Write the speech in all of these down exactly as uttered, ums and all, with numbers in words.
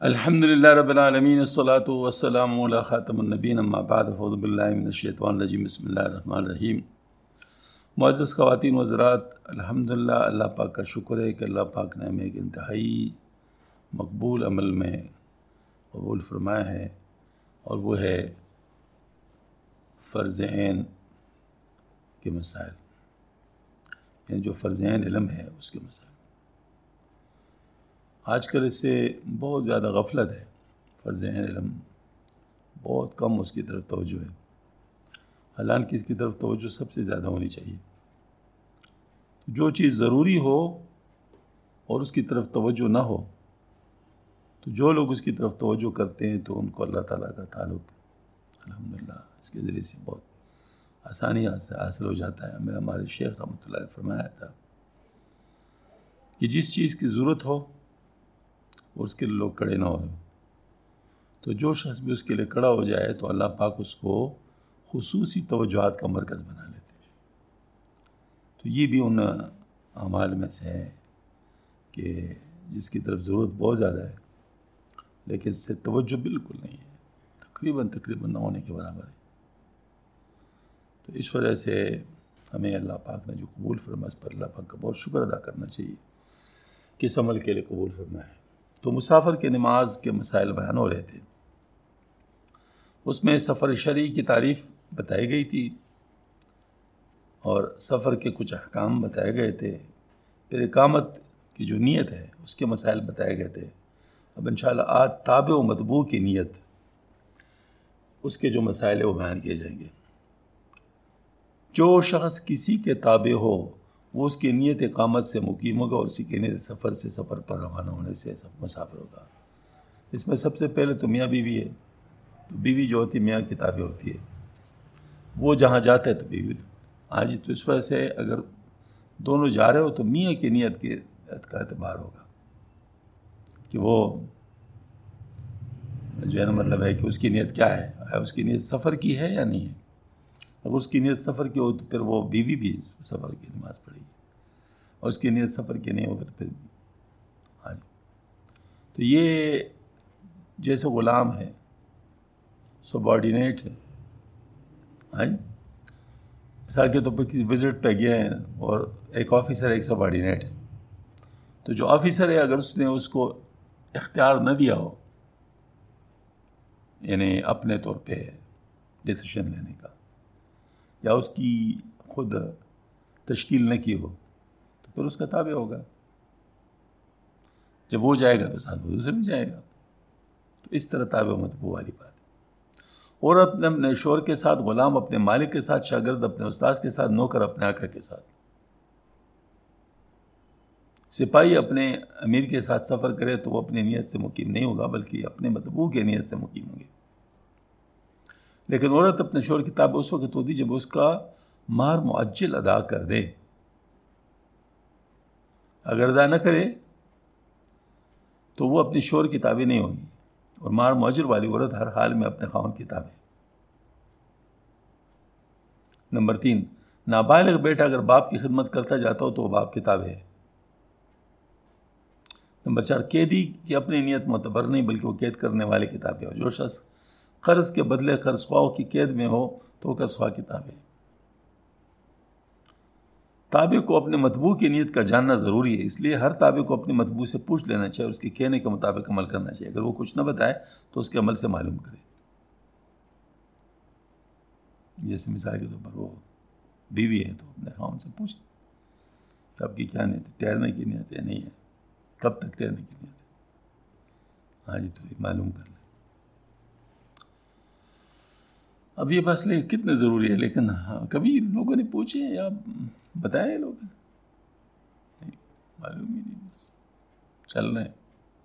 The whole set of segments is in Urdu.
الحمد للہ رب العالمین الصلاۃ والسلام علی خاتم النبیین اما بعد فاعوذ باللہ من الشیطان الرجیم بسم اللہ الرحمن الرحیم۔ معزز خواتین و حضرات، الحمدللہ اللہ پاک کا شکر ہے کہ اللہ پاک نے ہمیں ایک انتہائی مقبول عمل میں قبول فرمایا ہے، اور وہ ہے فرض عین کے مسائل، یعنی جو فرض عین علم ہے اس کے مسائل۔ آج کل اس سے بہت زیادہ غفلت ہے، فرض عین علم بہت کم اس کی طرف توجہ ہے، حالانکہ اس کی طرف توجہ سب سے زیادہ ہونی چاہیے۔ جو چیز ضروری ہو اور اس کی طرف توجہ نہ ہو، تو جو لوگ اس کی طرف توجہ کرتے ہیں تو ان کو اللہ تعالیٰ کا تعلق الحمدللہ اس کے ذریعے سے بہت آسانی سے حاصل ہو جاتا ہے۔ ہمیں ہمارے شیخ رحمۃ اللہ علیہ فرمایا تھا کہ جس چیز کی ضرورت ہو اس کے لیے لوگ کھڑے نہ ہو، تو جو شخص بھی اس کے لیے کھڑا ہو جائے تو اللہ پاک اس کو خصوصی توجہات کا مرکز بنا لیتے ہیں۔ تو یہ بھی ان اعمال میں سے ہے کہ جس کی طرف ضرورت بہت زیادہ ہے لیکن اس سے توجہ بالکل نہیں ہے، تقریباً تقریباً نہ ہونے کے برابر ہے۔ تو اس وجہ سے ہمیں اللہ پاک نے جو قبول فرمایا اس پر اللہ پاک کا بہت شکر ادا کرنا چاہیے کہ اس عمل کے لیے قبول فرمایا ہے۔ تو مسافر کے نماز کے مسائل بیان ہو رہے تھے، اس میں سفر شرعی کی تعریف بتائی گئی تھی اور سفر کے کچھ احکام بتائے گئے تھے، پھر اقامت کی جو نیت ہے اس کے مسائل بتائے گئے تھے۔ اب انشاءاللہ آج تابع و متبوع کی نیت، اس کے جو مسائل ہیں وہ بیان کیے جائیں گے۔ جو شخص کسی کے تابع ہو وہ اس کی نیت اقامت سے مقیم ہوگا، اور اسی کی نیت سفر سے سفر پر روانہ ہونے سے سب مسافر ہوگا۔ اس میں سب سے پہلے تو میاں بیوی ہے، تو بیوی جو ہوتی ہے میاں کی تابع ہوتی ہے، وہ جہاں جاتا ہے تو بیوی ہاں جی تو اس وجہ سے اگر دونوں جا رہے ہو تو میاں کی نیت کے کا اعتبار ہوگا کہ وہ جو ہے نا مطلب ہے کہ اس کی نیت کیا ہے، اس کی نیت سفر کی ہے یا نہیں ہے۔ اگر اس کی نیت سفر کی ہو تو پھر وہ بیوی بھی سفر کی نماز پڑھے گی، اور اس کی نیت سفر کی نہیں ہوگا تو پھر ہاں جی تو یہ جیسے غلام ہے، سبارڈینیٹ ہے، ہاں جی مثال کے طور پر کسی وزٹ پہ گئے ہیں اور ایک آفیسر ہے ایک سبارڈینیٹ ہے، تو جو آفیسر ہے اگر اس نے اس کو اختیار نہ دیا ہو، یعنی اپنے طور پہ ڈیسیشن لینے کا، یا اس کی خود تشکیل نہ کی ہو، تو پھر اس کا تابع ہوگا۔ جب وہ جائے گا تو ساتھ وہ دوسرے بھی جائے گا۔ تو اس طرح تابع متبوع والی بات ہے۔ اور اپنے اپنے شوہر کے ساتھ، غلام اپنے مالک کے ساتھ، شاگرد اپنے استاذ کے ساتھ، نوکر اپنے آقا کے ساتھ، سپاہی اپنے امیر کے ساتھ سفر کرے تو وہ اپنی نیت سے مقیم نہیں ہوگا بلکہ اپنے متبوع کی نیت سے مقیم ہوں گے۔ لیکن عورت اپنے شوہر کی تابع اس وقت ہوتی جب اس کا مہر معجل ادا کر دے، اگر ادا نہ کرے تو وہ اپنے شوہر کی تابع نہیں ہوگی، اور مہر معجل والی عورت ہر حال میں اپنے خاوند کی تابع۔ نمبر تین، نابالغ بیٹا اگر باپ کی خدمت کرتا جاتا ہو تو وہ باپ کی تابع ہے۔ نمبر چار، قیدی کی اپنی نیت معتبر نہیں بلکہ وہ قید کرنے والے کی تابع ہو۔ جو شخص قرض کے بدلے قرض خواہ کی قید میں ہو تو وہ قرض خواہ کی تابع ہے۔ تابع کو اپنے متبوع کی نیت کا جاننا ضروری ہے، اس لیے ہر تابع کو اپنے متبوع سے پوچھ لینا چاہیے، اس کے کہنے کے مطابق عمل کرنا چاہیے۔ اگر وہ کچھ نہ بتائے تو اس کے عمل سے معلوم کرے۔ جیسے مثال کے طور پر وہ بیوی ہے تو اپنے خاوند سے پوچھے کہ آپ کی کیا نیت ہے، ٹھہرنے کی نیت ہے نہیں ہے، کب تک ٹھہرنے کی نیت ہے، ہاں جی تو یہ معلوم کر لیں۔ اب یہ فیصلے کتنے ضروری ہے، لیکن ہاں کبھی لوگوں نے پوچھے یا بتائے، لوگ نہیں معلوم ہی نہیں، بس چل رہے ہیں۔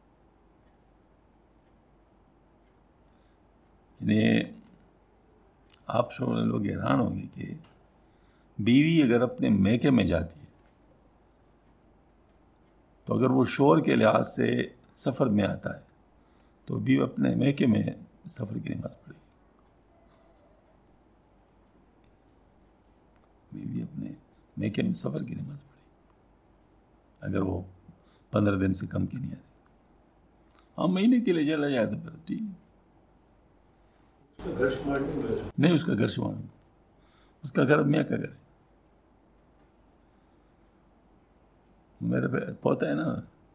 یعنی آپ شوہر لوگ حیران ہوں گے کہ بیوی اگر اپنے میکے میں جاتی ہے تو اگر وہ شوہر کے لحاظ سے سفر میں آتا ہے تو بیوی اپنے میکے میں سفر کی نماز پڑھے گی، بیوی اپنے میکے میں سفر کی نماز پڑھے گی اگر وہ پندرہ دن سے کم کی نہیں آتی۔ ہاں مہینے کے لیے چلا جائے تو پھر ٹھیک نہیں، اس کا گھر شمار اس کا گھر میاں کا گھر ہے. میرے پوتا ہے نا،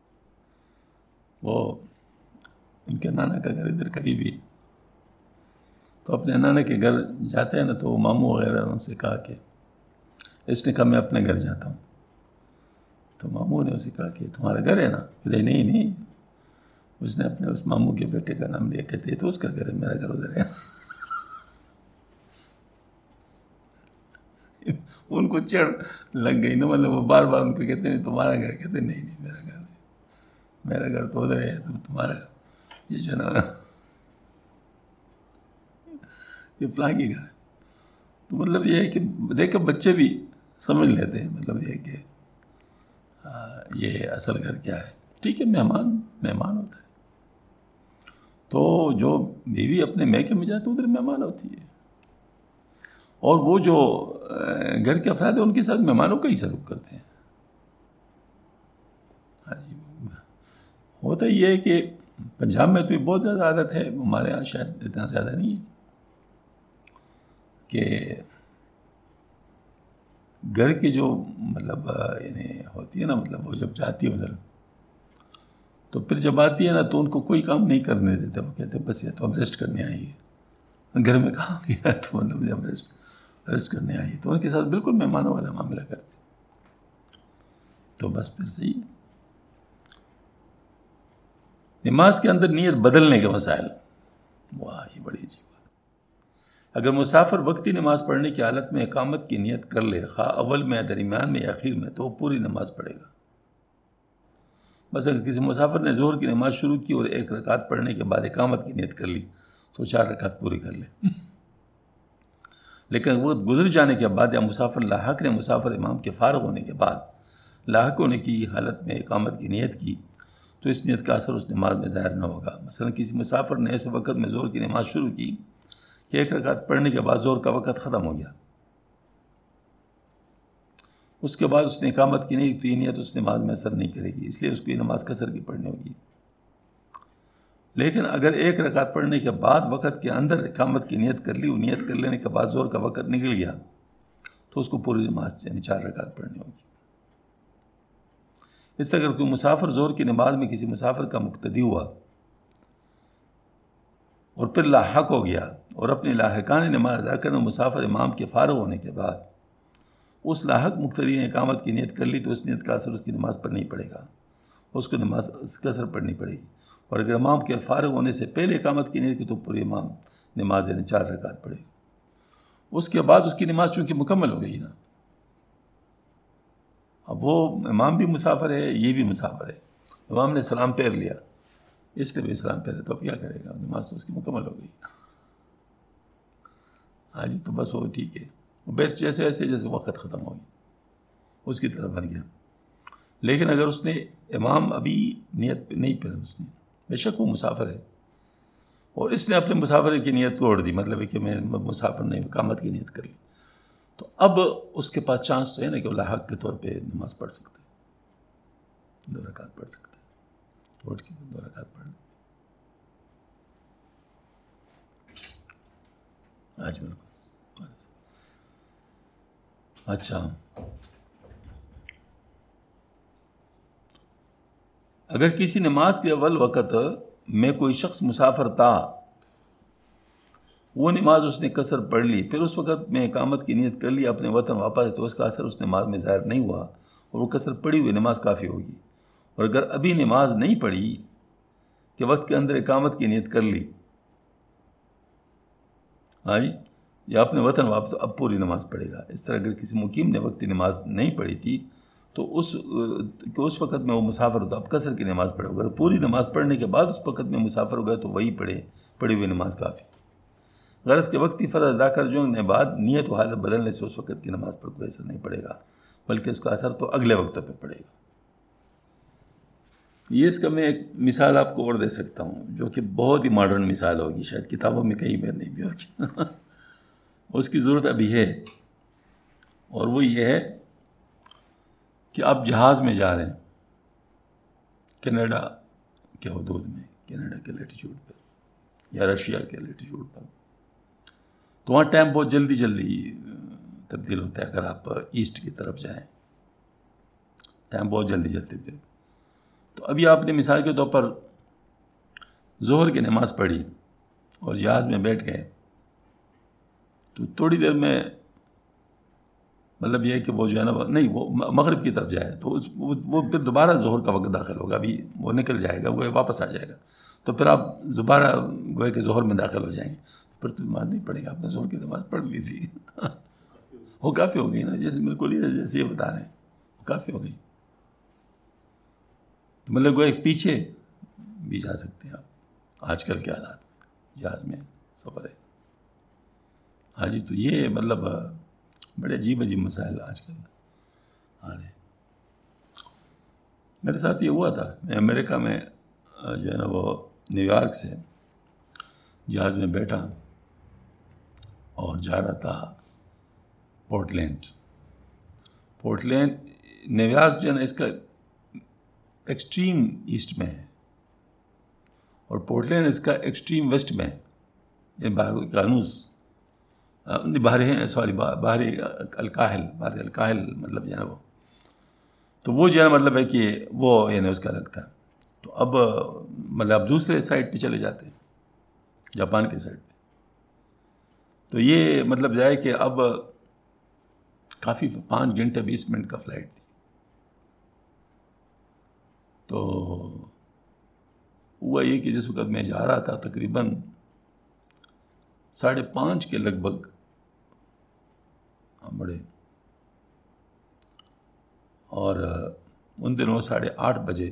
وہ ان کے نانا کا گھر ادھر قریب ہی، تو اپنے نانا کے گھر جاتے ہیں نا، تو وہ ماموں وغیرہ ان سے کہا کہ اس نے کہا میں اپنے گھر جاتا ہوں. تو ماموں نے اسے کہا کہ تمہارا گھر ہے نا؟ کہتے نہیں نہیں، اس نے اپنے اس ماموں کے بیٹے کا نام لیا. کہتے تو اس کا گھر ہے، میرا گھر ادھر ہے. ان کو چڑ لگ گئی نا، مطلب وہ بار بار ان کو کہتے ہیں تمہارا گھر، کہتے نہیں نہیں میرا گھر ہے، میرا گھر تو ادھر ہے، تم تمہارا یہ جو نا یہ فلاں کی گھر ہے. تو مطلب یہ ہے کہ دیکھو بچے بھی سمجھ لیتے ہیں، مطلب یہ ہے کہ یہ اصل گھر کیا ہے. ٹھیک ہے، مہمان مہمان ہوتا ہے. تو جو بیوی اپنے میکے میں جاتی ہے ادھر مہمان ہوتی ہے، اور وہ جو گھر کے افراد ہیں ان کے ساتھ مہمانوں کا ہی سلوک کرتے ہیں. ہوتا یہ ہے کہ پنجاب میں تو یہ بہت زیادہ عادت ہے، ہمارے یہاں شاید اتنا زیادہ نہیں ہے، کہ گھر کی جو مطلب یعنی ہوتی ہے نا، مطلب وہ جب جاتی ہے ادھر، تو پھر جب آتی ہے نا تو ان کو کوئی کام نہیں کرنے دیتے. وہ کہتے ہیں بس یہ تو اب ریسٹ کرنے آئی ہے، گھر میں کہاں گیا تو مطلب جب ریسٹ ریسٹ کرنے آئی تو ان کے ساتھ بالکل مہمانوں والا معاملہ کرتے. تو بس پھر صحیح ہے. نماز کے اندر نیت بدلنے کے مسائل، واہ یہ بڑی عجیب بات. اگر مسافر وقتی نماز پڑھنے کی حالت میں اقامت کی نیت کر لے، خواہ اول میں یا درمیان میں یا اخیر میں، تو وہ پوری نماز پڑھے گا. بس اگر کسی مسافر نے ظہر کی نماز شروع کی اور ایک رکعت پڑھنے کے بعد اقامت کی نیت کر لی تو چار رکعت پوری کر لے. لیکن وہ گزر جانے کے بعد یا مسافر لاحق نے مسافر امام کے فارغ ہونے کے بعد لاحق ہونے کی حالت میں اقامت کی نیت کی تو اس نیت کا اثر اس نماز میں ظاہر نہ ہوگا. مثلا کسی مسافر نے ایسے وقت میں ظہر کی نماز شروع کی کہ ایک رکعت پڑھنے کے بعد ظہر کا وقت ختم ہو گیا، اس کے بعد اس نے اقامت کی نہیں تو یہ نیت اس نماز میں اثر نہیں کرے گی، اس لیے اس کو یہ نماز قصر کی پڑھنی ہوگی. لیکن اگر ایک رکعت پڑھنے کے بعد وقت کے اندر اقامت کی نیت کر لی، وہ نیت کر لینے کے بعد ظہر کا وقت نکل گیا تو اس کو پوری نماز یعنی چار رکعت پڑھنی ہوگی. اس سے اگر کوئی مسافر ظہر کی نماز میں کسی مسافر کا مقتدی ہوا اور پھر لاحق ہو گیا اور اپنی لاحقانہ نماز ادا کرنے مسافر امام کے فارغ ہونے کے بعد اس لاحق مقتدی نے اقامت کی نیت کر لی تو اس نیت کا اثر اس کی نماز پر نہیں پڑے گا، اس کو نماز قصر پڑھنی پڑے گی. اور اگر امام کے فارغ ہونے سے پہلے اقامت کی نیت کی تو پوری امام نماز یعنی چار رکعت پڑھے گا. اس کے بعد اس کی نماز چونکہ مکمل ہو گئی نا، اب وہ امام بھی مسافر ہے، یہ بھی مسافر ہے. امام نے سلام پھیر لیا، اس نے بھی سلام پھیرا، تو اب کیا کرے گا؟ نماز تو اس کی مکمل ہو گئی. ہاں جی، تو بس وہ ٹھیک ہے، بس جیسے ایسے جیسے وقت ختم ہو گیا اس کی طرف بن گیا. لیکن اگر اس نے امام ابھی نیت نہیں پھیرا، اس نے بے شک وہ مسافر ہے اور اس نے اپنے مسافر کی نیت توڑ دی، مطلب ہے کہ میں مسافر نہیں اقامت کی نیت کر لی، تو اب اس کے پاس چانس تو ہے نا کہ وہ لاحق کے طور پہ نماز پڑھ سکتا ہے، دو رکعت پڑھ سکتا ہے، توڑ کے دو رکعت پڑھ لیں. آج بالکل اچھا. اگر کسی نماز کے اول وقت میں کوئی شخص مسافر تھا، وہ نماز اس نے قصر پڑھ لی، پھر اس وقت میں اقامت کی نیت کر لی، اپنے وطن واپس، تو اس کا اثر اس نماز میں ظاہر نہیں ہوا اور وہ قصر پڑھی ہوئی نماز کافی ہوگی. اور اگر ابھی نماز نہیں پڑھی کہ وقت کے اندر اقامت کی نیت کر لی، ہاں جی، یا اپنے وطن واپس، تو اب پوری نماز پڑھے گا. اس طرح اگر کسی مقیم نے وقتی نماز نہیں پڑھی تھی تو اس کہ اس وقت میں وہ مسافر ہوتا، اب قصر کی نماز پڑھے. اگر پوری نماز پڑھنے کے بعد اس وقت میں مسافر ہو گیا تو وہی پڑھے، پڑھی ہوئی نماز کافی. غرض کے وقتی فرض ادا کر جانے بعد نیت و حالت بدلنے سے اس وقت کی نماز پر کوئی اثر نہیں پڑے گا، بلکہ اس کا اثر تو اگلے وقتوں پہ پڑے گا. یہ اس کا میں ایک مثال آپ کو اور دے سکتا ہوں جو کہ بہت ہی ماڈرن مثال ہوگی، شاید کتابوں میں کہیں بھی نہیں بھی ہوگی. اس کی ضرورت ابھی ہے، اور وہ یہ ہے کہ آپ جہاز میں جا رہے ہیں کینیڈا کے حدود میں کینیڈا کے لیٹیچیوڈ پہ یا رشیا کے لیٹیچیوڈ پر. تو وہاں ٹائم بہت جلدی جلدی تبدیل ہوتا ہے. اگر آپ ایسٹ کی طرف جائیں ٹائم بہت جلدی جلدی تبدیل. تو ابھی آپ نے مثال کے طور پر ظہر کی نماز پڑھی اور جہاز میں بیٹھ گئے تو تھوڑی دیر میں مطلب یہ ہے کہ وہ جو ہے نا نہیں وہ مغرب کی طرف جائے تو اس وہ پھر دوبارہ ظہر کا وقت داخل ہوگا. ابھی وہ نکل جائے گا, وہ واپس آ جائے گا, تو پھر آپ دوبارہ گوئے کہ ظہر میں داخل ہو جائیں گے. پھر تو نماز نہیں پڑھیں گے, آپ نے ظہر کی نماز پڑھ لی تھی. وہ کافی ہو گئی نا, جیسے بالکل ہی جیسے یہ بتا رہے ہیں وہ کافی ہو گئی. تو مطلب گوئے پیچھے بھی جا سکتے ہیں آپ. آج کل کے حالات جہاز میں سفر ہے. ہاں جی, تو یہ مطلب بڑے عجیب عجیب مسائل آج کل آ رہے ہیں. میرے ساتھ یہ ہوا تھا, میں امریکہ میں جو ہے نا وہ نیو یارک سے جہاز میں بیٹھا اور جا رہا تھا Portland. Portland New York جو ہے نا اس کا ایکسٹریم ایسٹ میں ہے اور پورٹ لینڈ اس کا ایکسٹریم ویسٹ میں ہے. یہ باہر قانوس باہری سوری باہری الکاہل باہری الکاہل مطلب جو ہے نا وہ تو وہ جو ہے نا مطلب ہے کہ وہ یعنی اس کا لگتا ہے. تو اب مطلب اب دوسرے سائڈ پہ چلے جاتے ہیں, جاپان کے سائڈ پہ. تو یہ مطلب جائے کہ اب کافی پانچ گھنٹے بیس منٹ کا فلائٹ تھی. تو ہوا یہ کہ جس وقت میں جا رہا تھا تقریباً ساڑھے پانچ کے لگ بھگ ہم بڑے اور ان دنوں ساڑھے آٹھ بجے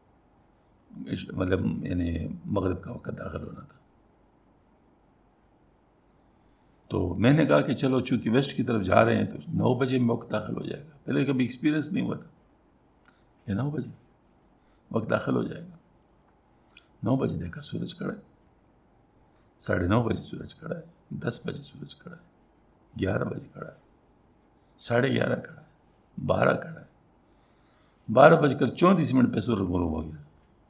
مطلب یعنی مغرب کا وقت داخل ہونا تھا. تو میں نے کہا کہ چلو چونکہ ویسٹ کی طرف جا رہے ہیں تو نو بجے میں وقت داخل ہو جائے گا. پہلے کبھی ایکسپیرینس نہیں ہوا تھا کہ نو بجے وقت داخل ہو جائے گا. نو بجے دیکھا سورج کھڑا ہے, ساڑھے نو بجے سورج کھڑا ہے, دس بجے سورج کھڑا ہے, گیارہ بجے کھڑا ہے, ساڑھے گیارہ کھڑا ہے, بارہ کھڑا ہے, بارہ بج کر چونتیس منٹ پہ سورج غروب ہو گیا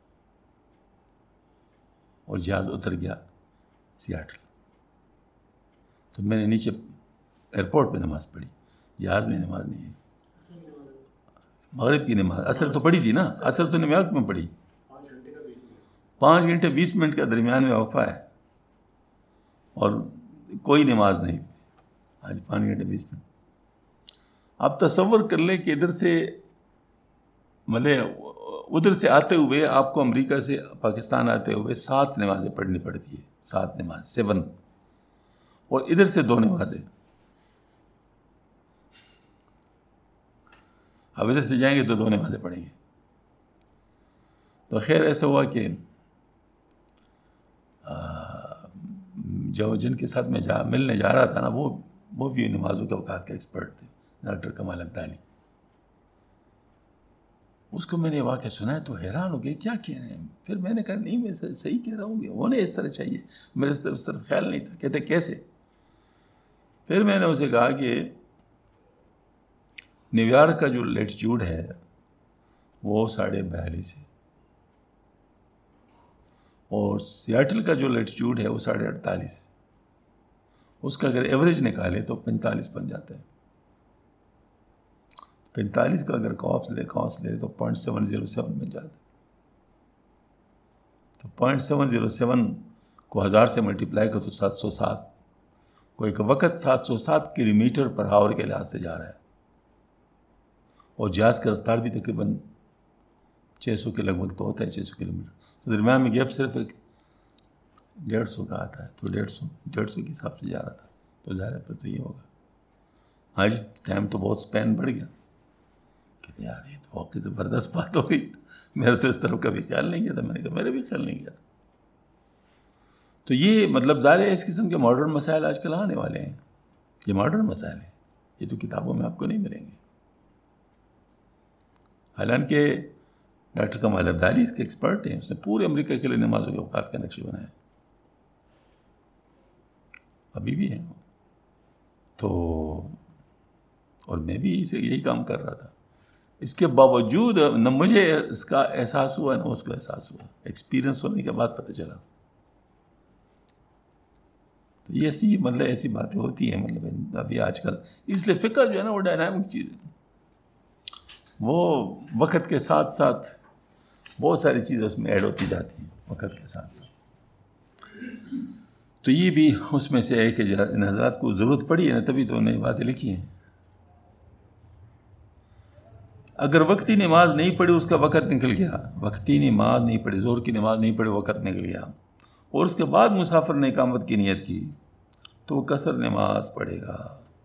اور جہاز اتر گیا سیاٹل. تو میں نے نیچے ایئرپورٹ پہ نماز پڑھی, جہاز میں نماز نہیں ہے. مغرب کی نماز اثر تو پڑھی تھی نا, اثر تو نیو یارک میں پڑھی. پانچ گھنٹے بیس منٹ کا درمیان میں وقفہ ہے اور کوئی نماز نہیں. آج پانچ گھنٹے بیس منٹ. آپ تصور کر لیں کہ ادھر سے مطلب ادھر سے آتے ہوئے آپ کو امریکہ سے پاکستان آتے ہوئے سات نمازیں پڑھنی پڑتی ہے, سات نماز سیون, اور ادھر سے دو نمازیں. اب ادھر سے جائیں گے تو دو نمازیں پڑھیں گے. تو خیر ایسا ہوا کہ جو جن کے ساتھ میں جا ملنے جا رہا تھا نا وہ وہ بھی نمازوں کے اوقات کے ایکسپرٹ تھے, ڈاکٹر کمال عبدالی. اس کو میں نے واقعہ سنا ہے تو حیران ہو گئے کیا کہہ رہے ہیں. پھر میں نے کہا نہیں میں صحیح کہہ رہا ہوں, ہونے اس طرح چاہیے, میرے اس طرف اس طرف خیال نہیں تھا. کہتے کیسے؟ پھر میں نے اسے کہا کہ نیو یارک کا جو لیٹیچیوڈ ہے وہ ساڑھے بیالیس ہے اور سیاٹل کا جو لیٹیچیوڈ ہے وہ ساڑھے اڑتالیس ہے. اس کا اگر ایوریج نکالے تو پینتالیس بن جاتا ہے. پینتالیس کا اگر کاس لے کاس لے تو پوائنٹ سیون زیرو سیون بن جاتا ہے. تو پوائنٹ سیون زیرو سیون کو ہزار سے ملٹیپلائی کرو تو سات سو سات. کوئی ایک وقت سات سو سات کلو میٹر پر ہاور کے لحاظ سے جا رہا ہے اور جہاز کی رفتار بھی تقریباً چھ سو کے لگ بھگ تو ہوتا ہے, چھ سو کلو میٹر. تو درمیان میں گیپ صرف ایک ڈیڑھ سو کا آتا ہے. تو ڈیڑھ سو ڈیڑھ سو کے حساب سے جا رہا تھا. تو ظاہر ہے پھر تو یہ ہوگا. ہاں جی, ٹائم تو بہت اسپین بڑھ گیا. کہتے یار یہ تو واقعی زبردست بات ہو گئی, میرا تو اس طرف کبھی خیال نہیں کیا تھا. میں نے کہا میرے بھی خیال نہیں کیا تھا. تو یہ مطلب ظاہر ہے اس قسم کے ماڈرن مسائل آج کل آنے والے ہیں. یہ ماڈرن مسائل ہیں, یہ تو کتابوں میں آپ کو نہیں ملیں گے. حالانکہ ڈاکٹر کمال عبدالی اس کے ایکسپرٹ ہیں, اس نے پورے امریکہ کے لیے نمازوں کے اوقات کا نقشہ بنایا, ابھی بھی ہیں. تو اور میں بھی اسے یہی کام کر رہا تھا. اس کے باوجود نہ مجھے اس کا احساس ہوا نہ اس کو احساس ہوا، ایکسپیرئنس ہونے کے بعد پتہ چلا. تو یہ ایسی مطلب ایسی باتیں ہوتی ہیں مطلب ابھی آج کل. اس لیے فقہ جو ہے نا وہ ڈائنامک چیز ہے، وہ وقت کے ساتھ ساتھ بہت ساری چیزیں اس میں ایڈ ہوتی جاتی ہیں وقت کے ساتھ ساتھ. تو یہ بھی اس میں سے ہے کہ ان حضرات کو ضرورت پڑی ہے نا تبھی تو انہیں باتیں لکھی ہیں. اگر وقتی نماز نہیں پڑھی اس کا وقت نکل گیا، وقتی نماز نہیں پڑھی، ظہر کی نماز نہیں پڑھی، وقت نکل گیا اور اس کے بعد مسافر نے اقامت کی نیت کی تو وہ قصر نماز پڑھے گا.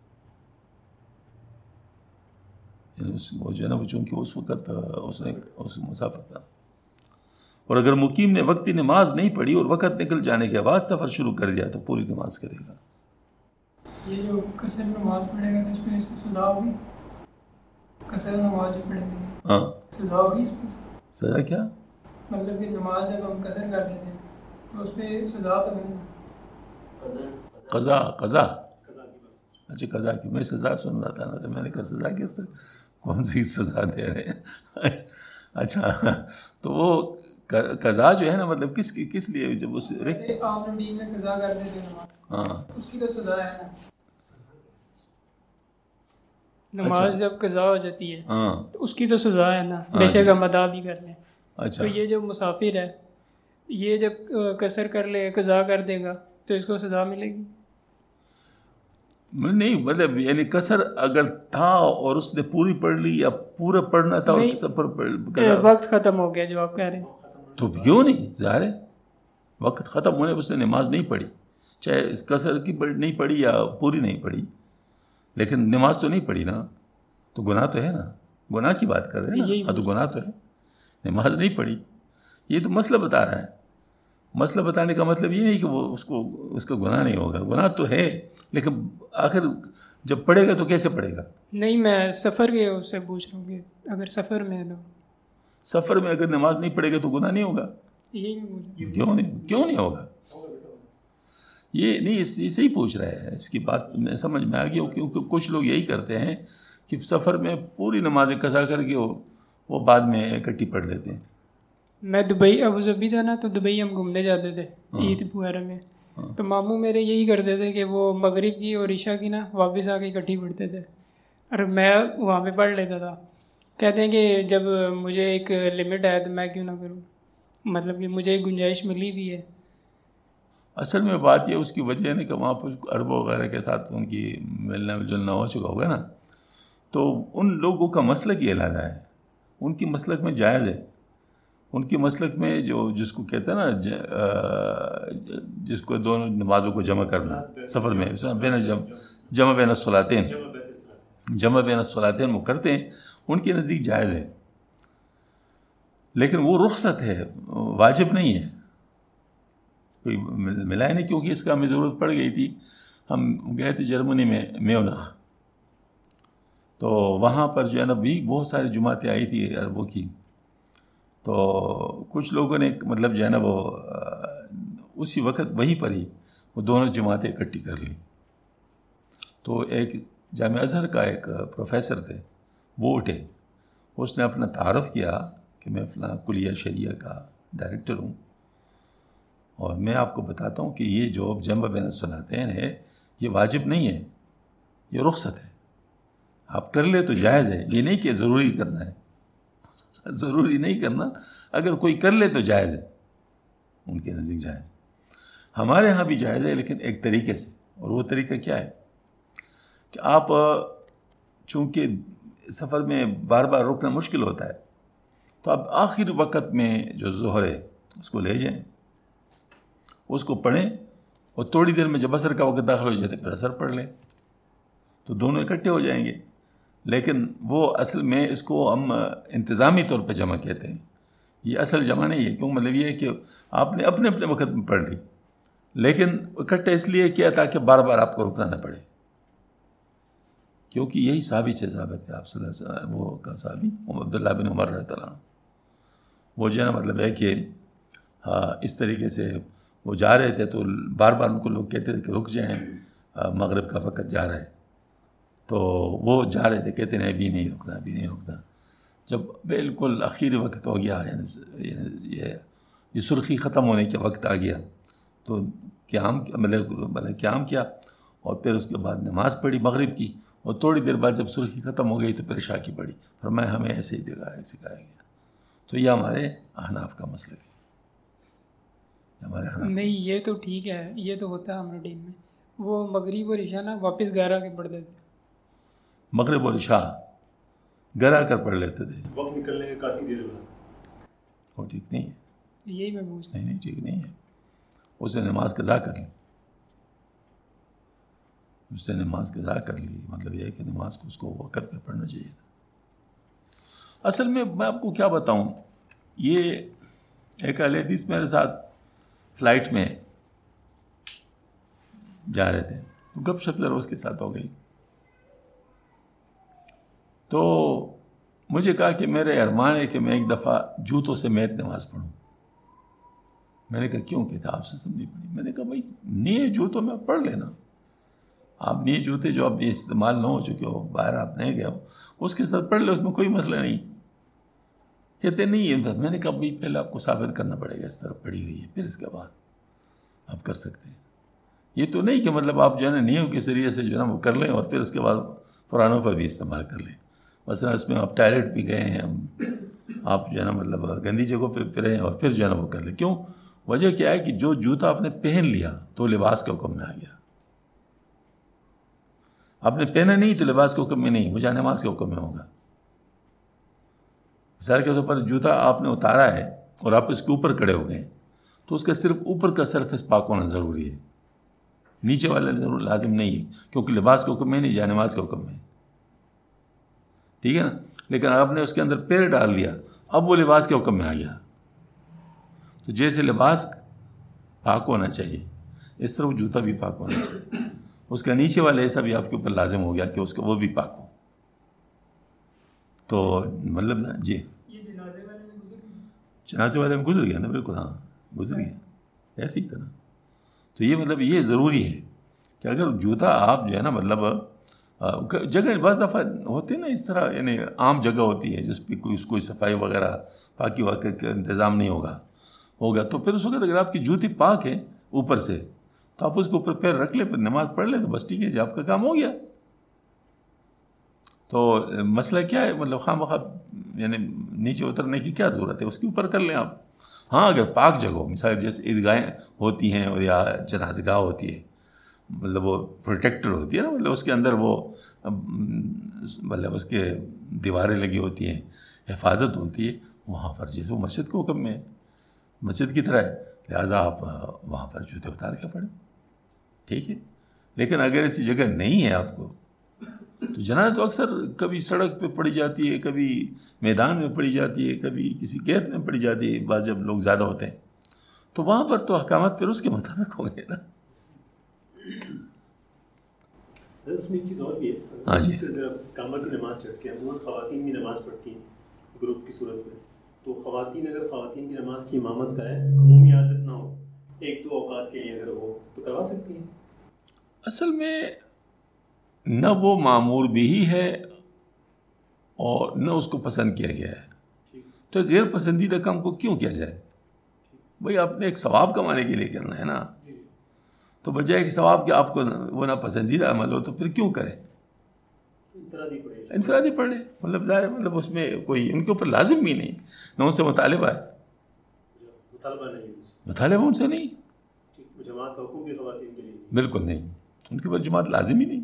یعنی اس وہ جو ہے نا وہ چونکہ اس وقت اس نے اس مسافر تھا. اور اگر مقیم نے وقتی نماز نہیں پڑھی اور وقت نکل جانے کے بعد سفر شروع کر دیا تو پوری نماز کرے گا. یہ جو قصر نماز پڑھے گا تو اس میں اس کو سزا ہوگی؟ قصر نماز جو پڑھے گا ہاں سزا ہوگی اس میں؟ سزا کیا مطلب کہ نماز جب ہم قصر کر لیتے ہیں تو اس پہ سزا تو نہیں؟ قضا قضا اچھا قضا کی میں سزا سن رہا تھا نا تو میں نے کہا سزا کس سے کون سی سزا دے رہے ہیں. اچھا تو وہ قضا جو ہے نا مطلب کس کی کس لیے جب اس عام روٹین میں قضا کر دیتے ہیں ہاں اس کی تو سزا ہے نا. نماز جب قضا ہو جاتی ہے ہاں تو اس کی تو سزا ہے نا، بے شک ہم ادا بھی کر لیں. اچھا تو یہ جو مسافر ہے یہ جب قصر کر لے قضا کر دے گا تو اس کو سزا ملے گی؟ نہیں مطلب یعنی قصر اگر تھا اور اس نے پوری پڑھ لی یا پورا پڑھنا تھا اور سفر وقت ختم ہو گیا جو آپ کہہ رہے ہیں تو کیوں نہیں، ظاہر ہے وقت ختم ہونے پر اس نے نماز نہیں پڑھی، چاہے قصر کی نہیں پڑھی یا پوری نہیں پڑھی، لیکن نماز تو نہیں پڑھی نا، تو گناہ تو ہے نا، گناہ کی بات کر رہے ہیں نا. تو گناہ تو ہے، نماز نہیں پڑھی. یہ تو مسئلہ بتا رہا ہے. مسئلہ بتانے کا مطلب یہ نہیں کہ وہ اس کو اس کا گناہ نہیں ہوگا، گناہ تو ہے لیکن آخر جب پڑھے گا تو کیسے پڑھے گا. نہیں میں سفر کے اس سے پوچھ رہا ہوں کہ اگر سفر میں تو سفر میں اگر نماز نہیں پڑھے گا تو گناہ نہیں ہوگا. یہی کیوں نہیں کیوں نہیں ہوگا، یہ نہیں اس سے ہی پوچھ رہا ہے. اس کی بات میں سمجھ میں آ گئی کیونکہ کچھ لوگ یہی کرتے ہیں کہ سفر میں پوری نمازیں قضا کر کے وہ بعد میں اکٹھی پڑھ لیتے ہیں. میں دبئی ابو ظبی تھا نا تو دبئی ہم گھومنے جاتے تھے عید وغیرہ میں، تو ماموں میرے یہی کرتے تھے کہ وہ مغرب کی اور عشاء کی نا واپس آ کے اکٹھی پڑھتے تھے اور میں وہاں پہ پڑھ لیتا تھا. کہتے ہیں کہ جب مجھے ایک لمٹ ہے تو میں کیوں نہ کروں، مطلب کہ مجھے ایک گنجائش ملی بھی ہے. اصل میں بات یہ اس کی وجہ ہے نا کہ وہاں پر عربوں وغیرہ کے ساتھ ان کی ملنا جلنا ہو چکا ہوگا نا، تو ان لوگوں کا مسلک یہ علیحدہ ہے. ان کی مسلک میں جائز ہے، ان کی مسلک میں جو جس کو کہتے ہیں نا جس کو دونوں نمازوں کو جمع کرنا سفر میں بین جمع بین الصلاتین جمع بین الصلاتین وہ کرتے ہیں، ان کے نزدیک جائز ہے. لیکن وہ رخصت ہے، واجب نہیں ہے. کوئی ملا ہے نہیں کیونکہ اس کا ہمیں ضرورت پڑ گئی تھی. ہم گئے تھے جرمنی میں میونخ، تو وہاں پر جو ہے نا بھی بہت ساری جماعتیں آئی تھی عربوں کی، تو کچھ لوگوں نے مطلب جو ہے نا وہ اسی وقت وہیں پر ہی وہ دونوں جماعتیں اکٹھی کر لی. تو ایک جامعہ ازہر کا ایک پروفیسر تھے، وہ اٹھے، اس نے اپنا تعارف کیا کہ میں فلاں کلیہ شریعہ کا ڈائریکٹر ہوں اور میں آپ کو بتاتا ہوں کہ یہ جو جمع بین الصلاتین ہے یہ واجب نہیں ہے، یہ رخصت ہے. آپ کر لے تو جائز ہے، یہ نہیں کہ ضروری کرنا ہے، ضروری نہیں کرنا، اگر کوئی کر لے تو جائز ہے، ان کے نزدیک جائز. ہمارے ہاں بھی جائز ہے لیکن ایک طریقے سے، اور وہ طریقہ کیا ہے کہ آپ چونکہ سفر میں بار بار رکنا مشکل ہوتا ہے تو آپ آخر وقت میں جو ظہر ہے اس کو لے جائیں، اس کو پڑھیں اور تھوڑی دیر میں جب عصر کا وقت داخل ہو جائے پھر عصر پڑھ لیں، تو دونوں اکٹھے ہو جائیں گے. لیکن وہ اصل میں اس کو ہم انتظامی طور پہ جمع کہتے ہیں، یہ اصل جمع نہیں ہے. کیوں؟ مطلب یہ ہے کہ آپ نے اپنے اپنے وقت میں پڑھ لی لیکن اکٹھے اس لیے کیا تاکہ بار بار آپ کو رکنا نہ پڑے، کیونکہ یہی صحابی سے ثابت ہے. آپ صلی اللہ علیہ وسلم وہ کا صحابی عبداللہ بن عمر رضی اللہ عنہ، وہ جو ہے نا مطلب ہے کہ ہاں اس طریقے سے وہ جا رہے تھے تو بار بار ان کو لوگ کہتے تھے کہ رک جائیں، مغرب کا وقت جا رہا ہے، تو وہ جا رہے تھے، کہتے ہیں ابھی نہیں رکنا ابھی نہیں رکنا. جب بالکل آخری وقت ہو گیا، یعنی یہ یہ سرخی ختم ہونے کے وقت آ گیا، تو قیام مطلب مطلب قیام کیا، اور پھر اس کے بعد نماز پڑھی مغرب کی، اور تھوڑی دیر بعد جب سرخی ختم ہو گئی تو پھر عشاء کی پڑھی. فرمایا ہمیں ایسے ہی دکھایا سکھایا گیا. تو یہ ہمارے احناف کا مسلک ہے. ہمارے احناف نہیں یہ تو ٹھیک ہے، یہ تو ہوتا ہے ہمارے دین میں. وہ مغرب اور عشاء نا واپس گھر آ کے پڑھ دیتے، مغرب اور عشاء گھر آ کر پڑھ لیتے تھے. وقت نکلنے کے کافی دیر بعد. وہ ٹھیک نہیں ہے. یہی میں پوچھ نہیں نہیں ٹھیک نہیں ہے. اسے نماز قضا کر لی، اس سے نماز قضا کر لی. مطلب یہ ہے کہ نماز کو اس کو وقت پہ پڑھنا چاہیے. اصل میں میں آپ کو کیا بتاؤں، یہ ایک اہل حدیث میرے ساتھ فلائٹ میں جا رہے تھے، گپ شپ ذرا اس کے ساتھ ہو گئی. تو مجھے کہا کہ میرے ارمان ہے کہ میں ایک دفعہ جوتوں سے میت نماز پڑھوں. میں نے کہا کیوں؟ کہتا آپ سے سب نہیں پڑھی. میں نے کہا بھائی نئے جوتوں میں پڑھ لینا، آپ نئے جوتے جو اب استعمال نہ ہو چکے ہو، باہر آپ نہیں گئے ہو، اس کے ساتھ پڑھ لو، اس میں کوئی مسئلہ نہیں. کہتے نہیں ہے. میں نے کہا بھائی پہلے آپ کو ثابت کرنا پڑے گا اس طرح پڑھی ہوئی ہے، پھر اس کے بعد آپ کر سکتے ہیں. یہ تو نہیں کہ مطلب آپ جو ہے نا نیو کے ذریعے سے جو ہے نا وہ کر لیں اور پھر اس کے بعد پرانوں پر بھی استعمال کر لیں. مثلا اس میں آپ ٹائلٹ بھی گئے ہیں، آپ جو ہے نا مطلب گندی جگہوں پہ پھرے ہیں اور پھر جو ہے نا وہ کر لیں. کیوں؟ وجہ کیا ہے کہ جو جوتا آپ نے پہن لیا تو لباس کے حکم میں آ گیا. آپ نے پہنا نہیں تو لباس کے حکم میں نہیں، مجھے نماز کے حکم میں ہوگا. مثال کے طور پر جوتا آپ نے اتارا ہے اور آپ اس کے اوپر کھڑے ہو گئے تو اس کا صرف اوپر کا سرفیس پاک ہونا ضروری ہے، نیچے والا ضرور لازم نہیں ہے، کیونکہ لباس کے حکم میں نہیں، جا نماز کے حکم میں. ٹھیک ہے نا. لیکن آپ نے اس کے اندر پیر ڈال دیا، اب وہ لباس کے حکم میں آ گیا. تو جیسے لباس پاک ہونا چاہیے اس طرح وہ جوتا بھی پاک ہونا چاہیے. اس کا نیچے والا ایسا بھی آپ کے اوپر لازم ہو گیا کہ اس کا وہ بھی پاک ہو. تو مطلب جی جنازے والے میں گزر گیا نا، بالکل ہاں گزر گیا ایسی ہی طرح. تو یہ مطلب یہ ضروری ہے کہ اگر جوتا آپ جو ہے نا مطلب جگہ بعض دفعہ ہوتے ہیں نا اس طرح، یعنی عام جگہ ہوتی ہے جس پہ کوئی اس کوئی صفائی وغیرہ پاکی واقع کا انتظام نہیں ہوگا ہوگا تو پھر اس وقت اگر آپ کی جوتی پاک ہے اوپر سے تو آپ اس کے اوپر پیر رکھ لیں، پھر نماز پڑھ لیں تو بس ٹھیک ہے جی، آپ کا کام ہو گیا. تو مسئلہ کیا ہے، مطلب خواہ مخواہ یعنی نیچے اترنے کی کیا ضرورت ہے، اس کے اوپر کر لیں آپ. ہاں اگر پاک جگہ ہو، مثال جیسے عیدگاہیں ہوتی ہیں اور یا جنازہ گاہ ہوتی ہے، مطلب وہ پروٹیکٹڈ ہوتی ہے نا، مطلب اس کے اندر وہ مطلب اس کے دیواریں لگی ہوتی ہیں، حفاظت ہوتی ہے، وہاں پر جیسے وہ مسجد کو حکم میں مسجد کی طرح ہے، لہٰذا آپ وہاں پر جوتے اتار کے پڑھیں. ٹھیک ہے. لیکن اگر ایسی جگہ نہیں ہے آپ کو تو جنازہ تو اکثر کبھی سڑک پہ پڑی جاتی ہے، کبھی میدان میں پڑی جاتی ہے، کبھی کسی گیت میں پڑی جاتی ہے، بعض جب لوگ زیادہ ہوتے ہیں تو وہاں پر تو احکامات پھر اس کے مطابق ہوں گے نا. اس میں ایک چیز اور بھی ہے. ہاں جی. کامہ کی نماز چڑھ کے عموماً خواتین بھی نماز پڑھتی ہیں گروپ کی صورت میں، تو خواتین اگر خواتین کی نماز کی امامت کریں، عمومی عادت نہ ہو، ایک دو اوقات کے لیے اگر ہو تو کروا سکتی ہیں. اصل میں نہ وہ معمور بھی ہی ہے اور نہ اس کو پسند کیا گیا ہے، تو غیر پسندیدہ کام کو کیوں کیا جائے؟ بھائی آپ نے ایک ثواب کمانے کے لیے کرنا ہے نا، تو بجائے کہ ثواب کہ آپ کو وہ نا پسندیدہ عمل ہو تو پھر کیوں کریں؟ انفرادی پڑھ لیں. مطلب ظاہر مطلب اس میں کوئی ان کے اوپر لازم بھی نہیں، نہ ان سے مطالبہ ہے، مطالبہ ان سے نہیں، جماعت کا حکم بھی خواتین کے لیے بالکل نہیں، ان کے اوپر جماعت لازم ہی نہیں.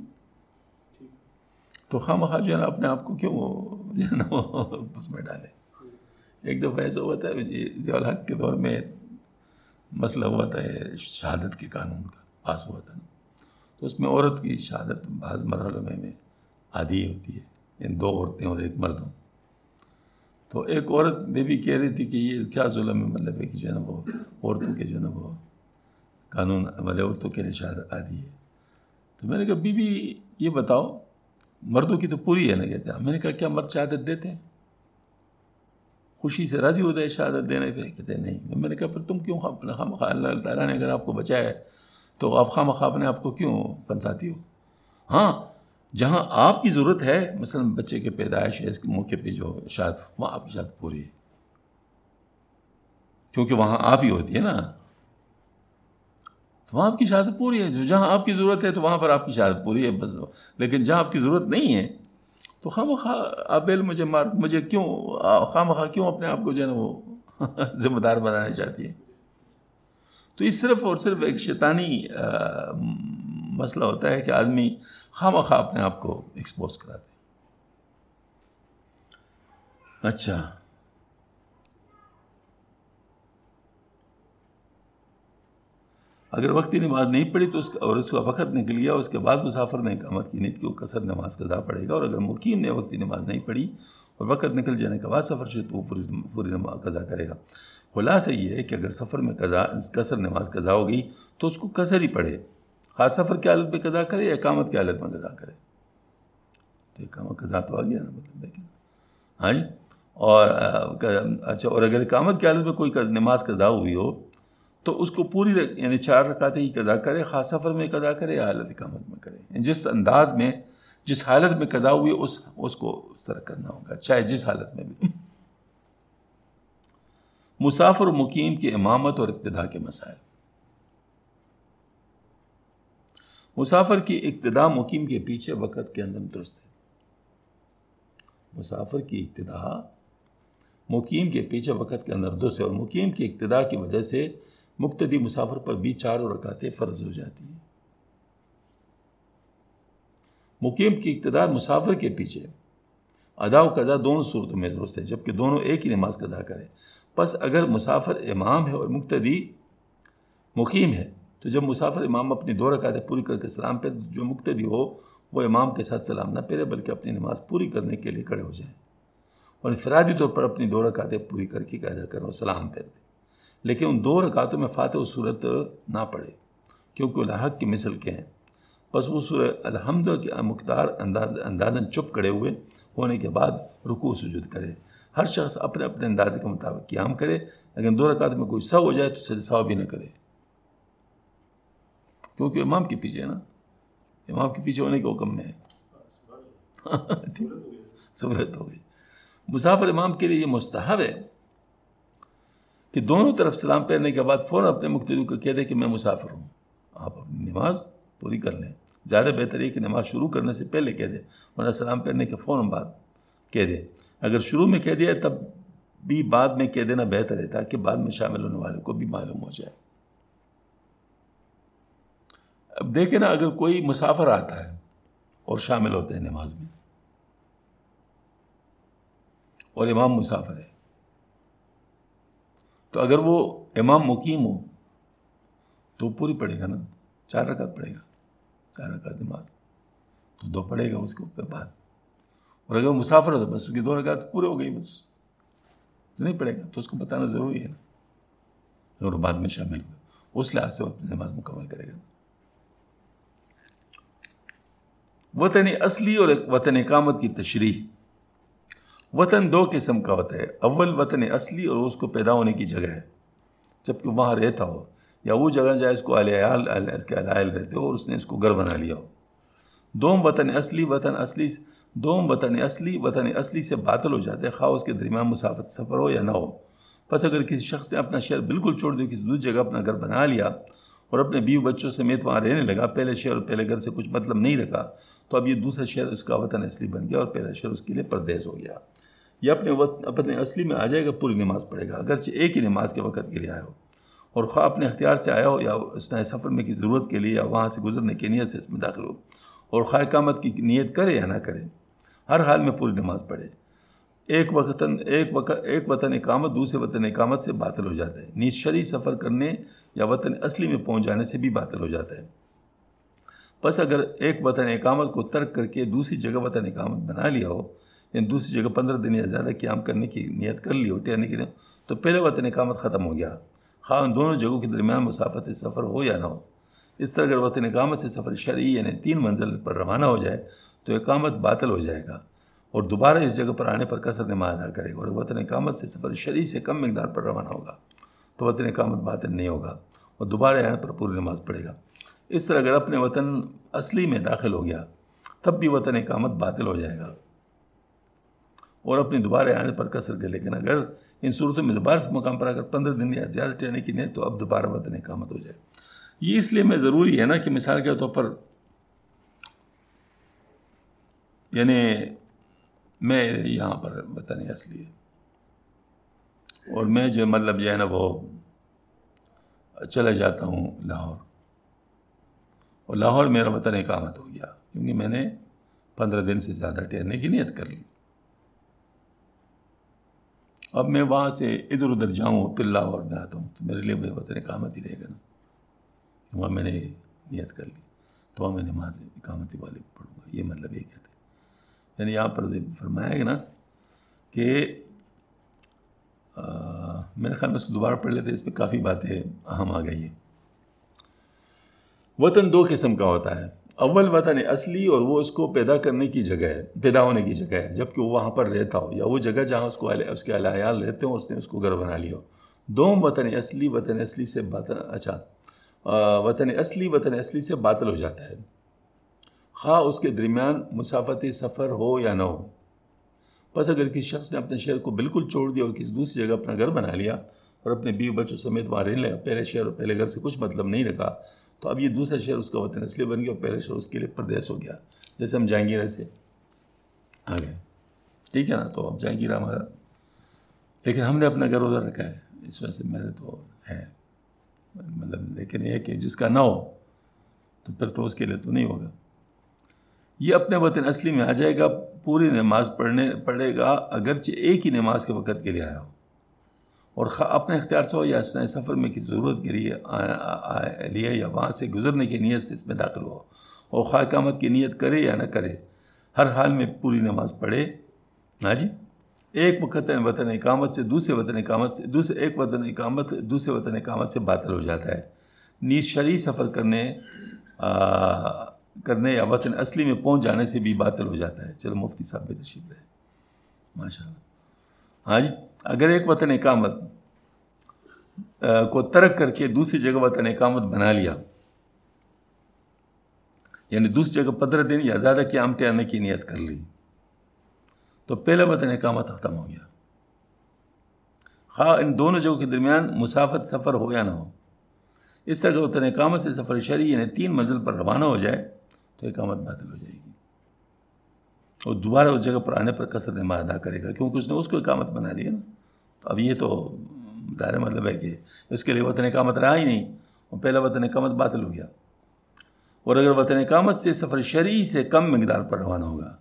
تو خواہ مخواہ جو ہے نا اپنے آپ کو کیوں جو ہے نا اس میں ڈالے. ایک دفعہ ایسا ہوا تھا ضیاء الحق کے دور میں مسئلہ ہوا تھا شہادت کے قانون کا پاس ہوا تھا نا، تو اس میں عورت کی شہادت بعض مرحلوں میں آدھی ہوتی ہے، یعنی دو عورتیں اور ایک مرد ہوں. تو ایک عورت میں بھی کہہ رہی تھی کہ یہ کیا ظلم ہے، مطلب ہے کہ جو ہے نا وہ عورتوں کے جو ہے نا وہ قانون والے عورتوں کے لیے شہادت آدھی ہے. تو میں نے کہا بی بی یہ بتاؤ مردوں کی تو پوری ہے نا، کہتے ہیں. میں نے کہا کیا مرد شہادت دیتے ہیں؟ خوشی سے راضی ہوتا ہے شہادت دینے پہ؟ کہتے ہیں نہیں. میں نے کہا پھر تم کیوں خواہ مخواہ اللہ تعالیٰ نے اگر آپ کو بچایا ہے تو آپ خواہ مخواہ اپنے آپ کو کیوں پنساتی ہو؟ ہاں جہاں آپ کی ضرورت ہے، مثلا بچے کے پیدائش ہے اس کے موقع پہ جو شاید وہاں آپ کی شادت پوری ہے، کیونکہ وہاں آپ ہی ہوتی ہے نا، تو وہاں آپ کی شہادت پوری ہے. جو جہاں آپ کی ضرورت ہے تو وہاں پر آپ کی شہادت پوری ہے بس. لیکن جہاں آپ کی ضرورت نہیں ہے تو خواہ مخواہ ابیل مجھے مار مجھے کیوں خواہ مخواہ کیوں اپنے آپ کو جو ہے نا وہ ذمہ دار بنانا چاہتی ہے. تو یہ صرف اور صرف ایک شیطانی مسئلہ ہوتا ہے کہ آدمی خواہ مخواہ اپنے آپ کو ایکسپوز کراتے ہیں. اچھا، اگر وقتی نماز نہیں پڑھی تو اس کا اور اس کا وقت نکل گیا، اس کے بعد مسافر نے اقامت کی نیت کی وہ قصر نماز قضا پڑے گا. اور اگر مقیم نے وقتی نماز نہیں پڑھی اور وقت نکل جانے کے بعد سفر سے تو وہ پوری پوری نماز قضا کرے گا. خلاصہ یہ ہے کہ اگر سفر میں قضا قصر نماز قضا ہو گئی تو اس کو قصر ہی پڑھے، خاص سفر کی حالت میں قضا کرے یا اقامت کی حالت میں قضا کرے. تو اقامت قضا تو آ گیا نا مطلب لیکن ہاں جی. اور اچھا، اور اگر اقامت کی حالت میں کوئی نماز قضا ہوئی ہو تو اس کو پوری یعنی چار رکعتیں ہی قضا کرے، خاص سفر میں قضا کرے یا حالت اقامت میں کرے. جس انداز میں جس حالت میں قضا ہوئی اس اس کو اس طرح کرنا ہوگا، چاہے جس حالت میں بھی. مسافر و مقیم کی امامت اور اقتداء کے مسائل. مسافر کی اقتداء مقیم کے پیچھے وقت کے اندر درست ہے. مسافر کی اقتداء مقیم کے پیچھے وقت کے اندر درست ہے، اور مقیم کی اقتداء کی وجہ سے مقتدی مسافر پر بھی چاروں رکعتیں فرض ہو جاتی ہیں. مقیم کی اقتداء مسافر کے پیچھے ادا و قضا دونوں صورتوں میں درست ہے، جبکہ دونوں ایک ہی نماز قضا کرے. پس اگر مسافر امام ہے اور مقتدی مقیم ہے تو جب مسافر امام اپنی دو رکعتیں پوری کر کے سلام پھیرے، جو مقتدی ہو وہ امام کے ساتھ سلام نہ پھیرے بلکہ اپنی نماز پوری کرنے کے لیے کھڑے ہو جائیں اور انفرادی طور پر اپنی دو رکعتیں پوری کر کے قاعدہ کریں اور سلام پھیر دیں. لیکن ان دو رکعتوں میں فاتحہ و سورت نہ پڑھے کیونکہ الحق کی مثل کے ہیں. بس وہ سورہ الحمد کے مقدار انداز اندازاً چپ کھڑے ہوئے ہونے کے بعد رکوع سجود کرے. ہر شخص اپنے اپنے اندازے کے مطابق قیام کرے، لیکن دو رکعت میں کوئی سہو ہو جائے تو اسے سہو بھی نہ کرے کیونکہ امام کے پیچھے ہے نا، امام کے پیچھے ہونے کے حکم میں ہے. سہولت ہو گئی. مسافر امام کے لیے یہ مستحب ہے کہ دونوں طرف سلام پھیرنے کے بعد فوراً اپنے مقتدی کو کہہ دے کہ میں مسافر ہوں، آپ اپنی نماز پوری کر لیں. زیادہ بہتر ہے کہ نماز شروع کرنے سے پہلے کہہ دے، ورنہ سلام پھیرنے کے فوراً بعد کہہ دے. اگر شروع میں کہہ دیا تب بھی بعد میں کہہ دینا بہتر ہے تاکہ بعد میں شامل ہونے والے کو بھی معلوم ہو جائے. اب دیکھیں نا، اگر کوئی مسافر آتا ہے اور شامل ہوتے ہیں نماز میں اور امام مسافر ہے تو اگر وہ امام مقیم ہو تو پوری پڑھے گا نا، چار رکعت پڑھے گا، چار رکعت نماز تو دو پڑھے گا اس کے اوپر بعد. اور اگر مسافر ہو تو بس اس کی دو رکعت پورے ہو گئی، بس نہیں پڑھے گا. تو اس کو بتانا ضروری ہے نا، اور بعد میں شامل ہو اس لحاظ سے وہ اپنی نماز مکمل کرے گا. وطن اصلی اور وطن اقامت کی تشریح. وطن دو قسم کا ہوتا ہے. اول وطن اصلی اور اس کو پیدا ہونے کی جگہ ہے جبکہ وہاں رہتا ہو، یا وہ جگہ جائے اس کو اہل اس کے اہل رہتے ہو اور اس نے اس کو گھر بنا لیا ہو. دوم وطن اصلی وطن اصلی دوم وطن اصلی وطن اصلی سے باطل ہو جاتے ہیں خواہ اس کے درمیان مسافت سفر ہو یا نہ ہو. پس اگر کسی شخص نے اپنا شہر بالکل چھوڑ دیا، کسی دوسری جگہ اپنا گھر بنا لیا اور اپنے بیوی بچوں سمیت وہاں رہنے لگا، پہلے شہر اور پہلے گھر سے کچھ مطلب نہیں رکھا، تو اب یہ دوسرا شہر اس کا وطن اصلی بن گیا اور پہلا شہر اس کے لیے پردیس ہو گیا. یہ اپنے وطن اپنے اصلی میں آ جائے گا، پوری نماز پڑھے گا اگرچہ ایک ہی نماز کے وقت کے لیے آیا ہو، اور خواہ اپنے اختیار سے آیا ہو یا اس نے سفر میں کی ضرورت کے لیے یا وہاں سے گزرنے کی نیت سے اس میں داخل ہو، اور خواہ اقامت کی نیت کرے یا نہ کرے، ہر حال میں پوری نماز پڑھے. ایک وطن ایک وقت ایک وطن اقامت دوسرے وطن اقامت سے باطل ہو جاتا ہے. نیز شرعی سفر کرنے یا وطن اصلی میں پہنچ جانے سے بھی باطل ہو جاتا ہے. پس اگر ایک وطن اقامت کو ترک کر کے دوسری جگہ وطن اقامت بنا لیا ہو، یعنی دوسری جگہ پندرہ دن یا زیادہ قیام کرنے کی نیت کر لی ہو، ٹھہرنے کی نیت، تو پہلے وطن اقامت ختم ہو گیا خواہ ان دونوں جگہوں کے درمیان مسافت سفر ہو یا نہ ہو. اس طرح اگر وطن اقامت سے سفر شرعی یعنی تین منزل پر روانہ ہو جائے تو اقامت باطل ہو جائے گا اور دوبارہ اس جگہ پر آنے پر قصر نماز ادا کرے گا. اور وطن اقامت سے سفر شرعی سے کم مقدار پر روانہ ہوگا تو وطن اقامت باطل نہیں ہوگا اور دوبارہ آنے پر پوری نماز پڑھے گا. اس طرح اگر اپنے وطن اصلی میں داخل ہو گیا تب بھی وطن اقامت باطل ہو جائے گا اور اپنی دوبارہ آنے پر کثر کر. لیکن اگر ان صورتوں میں دوبارہ اس مقام پر اگر پندرہ دن یا زیادہ ٹھہرنے کی نیت تو اب دوبارہ وطن اقامت ہو جائے. یہ اس لیے میں ضروری ہے نا کہ مثال کے طور پر یعنی میں یہاں پر وطن اصلی ہے اور میں جو مطلب جو ہے نا وہ چلا جاتا ہوں لاہور اور لاہور میرا وطن اقامت ہو گیا کیونکہ میں نے پندرہ دن سے زیادہ ٹھہرنے کی نیت کر لی. اب میں وہاں سے ادھر ادھر جاؤں پھر لاہور میں آتا ہوں تو میرے لیے وہ وطن اقامت ہی رہے گا نا. وہاں میں نے نیت کر لی تو وہاں میں نماز اقامتی والے پڑھوں گا. یہ مطلب یہ کہتے ہیں یعنی یہاں پر فرمایا گیا نا کہ میرے خیال میں اس کو دوبارہ پڑھ لیتے, اس پہ کافی باتیں اہم آ گئی ہیں. وطن دو قسم کا ہوتا ہے. اول وطن اصلی اور وہ اس کو پیدا کرنے کی جگہ ہے, پیدا ہونے کی جگہ ہے, جبکہ وہ وہاں پر رہتا ہو یا وہ جگہ جہاں اس کو اس کے اہل عیال رہتے ہوں اس نے اس کو گھر بنا لیا ہو. دوم وطن اصلی وطن اصلی سے باطل اچھا وطن اصلی وطن اصلی سے باطل ہو جاتا ہے خواہ اس کے درمیان مسافت سفر ہو یا نہ ہو. بس اگر کسی شخص نے اپنے شہر کو بالکل چھوڑ دیا اور کسی دوسری جگہ اپنا گھر بنا لیا اور اپنے بیوی بچوں سمیت وہاں رہنے لگا, پہلے شہر اور پہلے گھر سے کچھ مطلب نہیں رکھا, تو اب یہ دوسرا شہر اس کا وطن اصلی بن گیا اور پہلے شہر اس کے لیے پردیس ہو گیا. جیسے ہم جہانگیرہ سے آ گئے, ٹھیک ہے نا, تو اب جہانگیرہ ہمارا, لیکن ہم نے اپنا گھر ادھر رکھا ہے, اس وجہ سے میرے تو ہے مطلب, لیکن یہ کہ جس کا نہ ہو تو پھر تو اس کے لیے تو نہیں ہوگا. یہ اپنے وطن اصلی میں آ جائے گا, پوری نماز پڑھنے پڑھے گا اگرچہ ایک ہی نماز کے وقت کے لیے آیا ہو, اور اپنے اختیار سے ہو یا اثناء سفر میں کسی ضرورت کے لیے لیے یا وہاں سے گزرنے کی نیت سے اس میں داخل ہو, اور خواہ اقامت کی نیت کرے یا نہ کرے, ہر حال میں پوری نماز پڑھے. ہاں جی, ایک وقت وطن اقامت سے دوسرے وطن اقامت سے دوسرے ایک وطن اقامت دوسرے وطن اقامت سے باطل ہو جاتا ہے. نیز شرعی سفر کرنے آ, کرنے یا وطن اصلی میں پہنچ جانے سے بھی باطل ہو جاتا ہے. چلو مفتی صاحب بھی تشریف رہے, ماشاء اللہ. ہاں جی, اگر ایک وطن اقامت کو ترک کر کے دوسری جگہ وطن اقامت بنا لیا, یعنی دوسری جگہ پندرہ دن یا زیادہ قیام ٹھہرنے کی نیت کر لی, تو پہلا وطن اقامت ختم ہو گیا, خواہ ان دونوں جگہوں کے درمیان مسافت سفر ہو یا نہ ہو. اس طرح وطن اقامت سے سفر شرعی یعنی تین منزل پر روانہ ہو جائے تو اقامت باطل ہو جائے گی, اور دوبارہ اس جگہ پر آنے پر قصر نماز ادا کرے گا, کیونکہ اس نے اس کو اقامت بنا لیا نا. تو اب یہ تو ظاہر مطلب ہے کہ اس کے لیے وطن اقامت رہا ہی نہیں, اور پہلا وطن اقامت باطل ہو گیا. اور اگر وطن اقامت سے سفر شرعی سے کم مقدار پر روانہ ہوگا,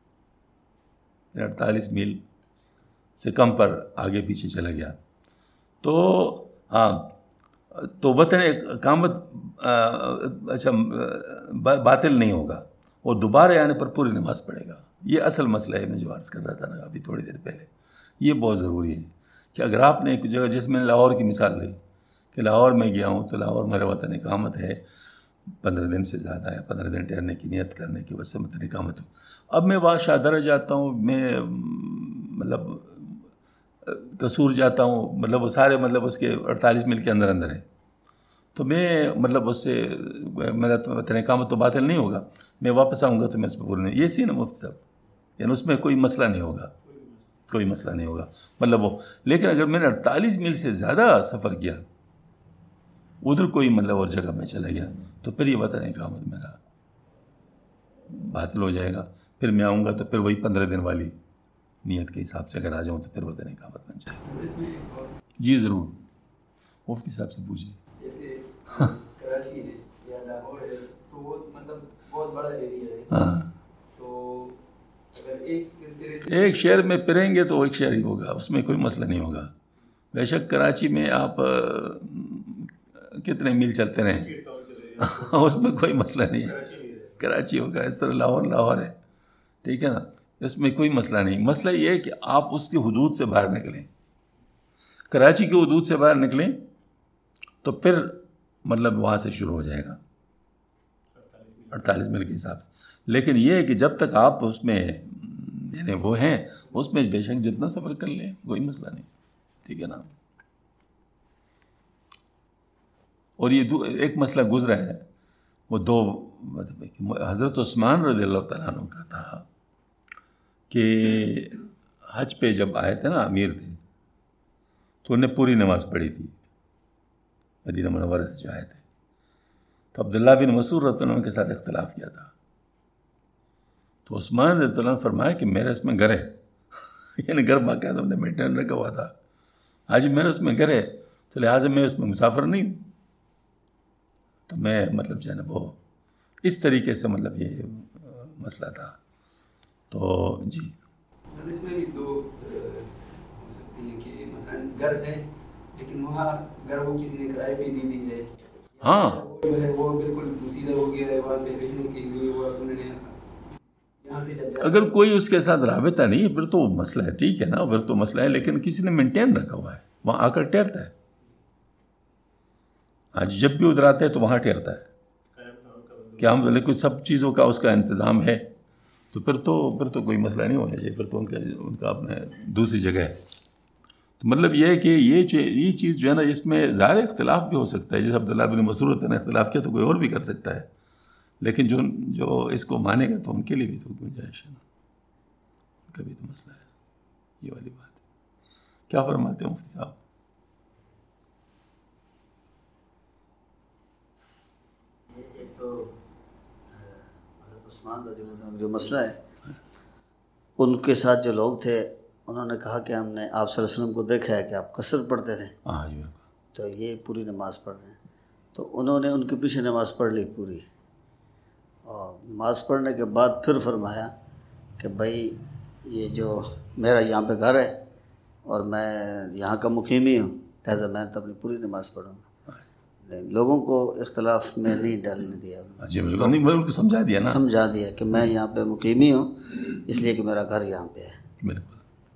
اڑتالیس میل سے کم پر آگے پیچھے چلا گیا, تو ہاں تو وطن اقامت اچھا باطل نہیں ہوگا, اور دوبارہ آنے پر پوری نماز پڑھے گا. یہ اصل مسئلہ ہے, میں جو عرض کر رہا تھا نا ابھی تھوڑی دیر پہلے, یہ بہت ضروری ہے کہ اگر آپ نے ایک جگہ, جس میں لاہور کی مثال دی کہ لاہور میں گیا ہوں تو لاہور میرا وطن اقامت ہے, پندرہ دن سے زیادہ ہے, پندرہ دن ٹھہرنے کی نیت کرنے کی وجہ سے وطن اقامت ہوں. اب میں وہاں شادرہ جاتا ہوں, میں مطلب قصور جاتا ہوں, مطلب وہ سارے مطلب اس کے اڑتالیس میل کے اندر اندر ہے, تو میں مطلب اس سے میرا وطن اقامت تو باطل نہیں ہوگا. میں واپس آؤں گا تو میں اس پہ پورا نہیں, یہ سی نا مفتی صاحب, یعنی اس میں کوئی مسئلہ نہیں ہوگا, کوئی مسئلہ نہیں ہوگا مطلب وہ. لیکن اگر میں نے اڑتالیس میل سے زیادہ سفر کیا, ادھر کوئی مطلب اور جگہ میں چلا گیا, تو پھر یہ وطن اقامت میرا باطل ہو جائے گا. پھر میں آؤں گا تو پھر وہی پندرہ دن والی نیت کے حساب سے اگر آ جاؤں تو پھر وطن اقامت بن جائے. جی ضرور, مفتی صاحب سے پوچھیے. جیسے کراچی ہے یا لاہور ہے تو وہ مطلب بہت بڑا ایریا ہے, ہاں, تو اگر ایک سرے سے ایک شہر میں پھریں گے تو ایک شہر ہی ہوگا, اس میں کوئی مسئلہ نہیں ہوگا. بے شک کراچی میں آپ کتنے میل چلتے رہیں اس میں کوئی مسئلہ نہیں ہے, کراچی ہوگا. اس طرح لاہور لاہور ہے, ٹھیک ہے نا, اس میں کوئی مسئلہ نہیں. مسئلہ یہ ہے کہ آپ اس کی حدود سے باہر نکلیں, کراچی کی حدود سے باہر نکلیں تو پھر مطلب وہاں سے شروع ہو جائے گا اڑتالیس میل کے حساب سے. لیکن یہ ہے کہ جب تک آپ اس میں یعنی وہ ہیں, اس میں بے شک جتنا سفر کر لیں کوئی مسئلہ نہیں, ٹھیک ہے نا. اور یہ ایک مسئلہ گزرا ہے, وہ دو مطلب حضرت عثمان رضی اللہ تعالیٰ عنہ کا تھا کہ حج پہ جب آئے تھے نا امیر تھے تو انہیں پوری نماز پڑھی تھی مدینہ منورہ سے جو آئے تھے. تو عبداللہ بن مسعود رضی اللہ عنہ کے ساتھ اختلاف کیا تھا. تو عثمان رضی اللہ عنہ نے فرمایا کہ میرا اس میں گھر ہے یعنی گھر باقاعدہ ہم نے مینٹین رکھا ہوا تھا. آج میرا اس میں گھر ہے تو لہٰذا میں اس میں مسافر نہیں ہوں. تو میں مطلب جو ہے نا وہ اس طریقے سے مطلب یہ مسئلہ تھا. تو جی اس میں بھی دو ہو سکتی ہے کہ مثلاً گھر ہے لیکن وہاں گھر وہ کسی نے کرائے پہ دے دی ہے. ہاں جو ہے وہ بالکل سیدھا ہو گیا ہے وہاں پہ رہنے کے لیے وہ انہوں نے یہاں سے جب اگر کوئی اس کے ساتھ رابطہ نہیں ہے پھر تو مسئلہ ہے, ٹھیک ہے نا, پھر تو مسئلہ ہے, لیکن کسی نے مینٹین رکھا ہوا ہے وہاں آ کر ٹھہرتا ہے. آج جب بھی ادھر آتا ہے تو وہاں ٹھہرتا ہے. کیا ہم لیکن سب چیزوں کا اس کا انتظام ہے تو پھر تو پھر تو کوئی مسئلہ نہیں ہونا چاہیے. پھر تو ان کا ان کا اپنے دوسری جگہ ہے. تو مطلب یہ ہے کہ یہ یہ چیز جو ہے نا اس میں ظاہر اختلاف بھی ہو سکتا ہے. جیسے عبداللہ بن مسعود نے اختلاف کیا تو کوئی اور بھی کر سکتا ہے, لیکن جو جو اس کو مانے گا تو ان کے لیے بھی تو گنجائش ہے نا, ان کا بھی تو مسئلہ ہے. یہ والی بات ہے. کیا فرماتے ہیں مفتی صاحب؟ ایک تو عثمان رضی اللہ عنہ جو مسئلہ ہے ان کے ساتھ جو لوگ تھے انہوں نے کہا کہ ہم نے آپ صلی اللہ علیہ وسلم کو دیکھا ہے کہ آپ قصر پڑھتے تھے تو یہ پوری نماز پڑھ رہے ہیں. تو انہوں نے ان کے پیچھے نماز پڑھ لی پوری, اور نماز پڑھنے کے بعد پھر فرمایا کہ بھائی یہ جو میرا یہاں پہ گھر ہے اور میں یہاں کا مقیمی ہوں لہٰذا میں تو اپنی پوری نماز پڑھوں گا. لوگوں کو اختلاف میں نہیں ڈالنے دیا, ان کو سمجھا دیا نا, سمجھا دیا کہ میں یہاں پہ مقیمی ہوں اس لیے کہ میرا گھر یہاں پہ ہے. بالکل.